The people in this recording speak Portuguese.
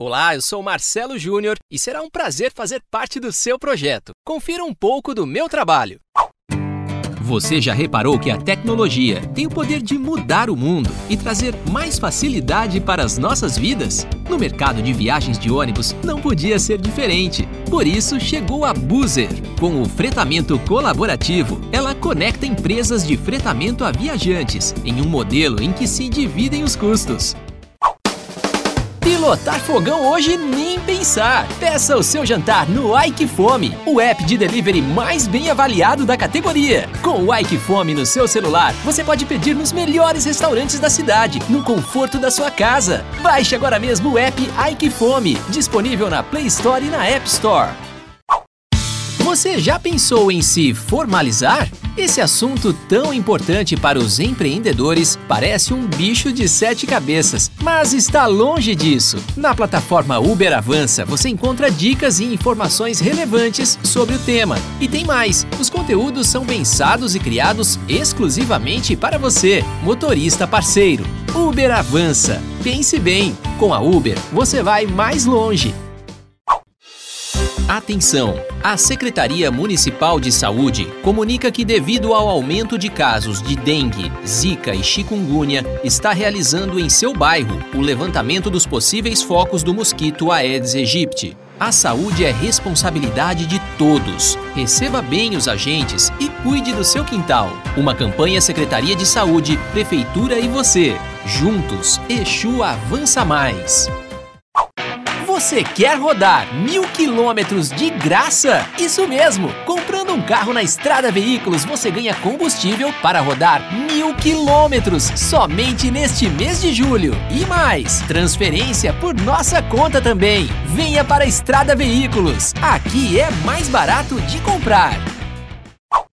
Olá, eu sou Marcelo Júnior e será um prazer fazer parte do seu projeto. Confira um pouco do meu trabalho. Você já reparou que a tecnologia tem o poder de mudar o mundo e trazer mais facilidade para as nossas vidas? No mercado de viagens de ônibus não podia ser diferente. Por isso chegou a Buser. Com o fretamento colaborativo, ela conecta empresas de fretamento a viajantes em um modelo em que se dividem os custos. Pilotar fogão hoje nem pensar! Peça o seu jantar no Aikifome, o app de delivery mais bem avaliado da categoria. Com o Aikifome no seu celular, você pode pedir nos melhores restaurantes da cidade, no conforto da sua casa. Baixe agora mesmo o app Aikifome, disponível na Play Store e na App Store. Você já pensou em se formalizar? Esse assunto tão importante para os empreendedores parece um bicho de 7 cabeças, mas está longe disso. Na plataforma Uber Avança, você encontra dicas e informações relevantes sobre o tema. E tem mais, os conteúdos são pensados e criados exclusivamente para você, motorista parceiro. Uber Avança. Pense bem, com a Uber você vai mais longe. Atenção! A Secretaria Municipal de Saúde comunica que, devido ao aumento de casos de dengue, zika e chikungunya, está realizando em seu bairro o levantamento dos possíveis focos do mosquito Aedes aegypti. A saúde é responsabilidade de todos. Receba bem os agentes e cuide do seu quintal. Uma campanha Secretaria de Saúde, Prefeitura e você. Juntos, Exu avança mais. Você quer rodar 1.000 quilômetros de graça? Isso mesmo! Comprando um carro na Estrada Veículos, você ganha combustível para rodar 1.000 quilômetros somente neste mês de julho. E mais, transferência por nossa conta também. Venha para a Estrada Veículos. Aqui é mais barato de comprar.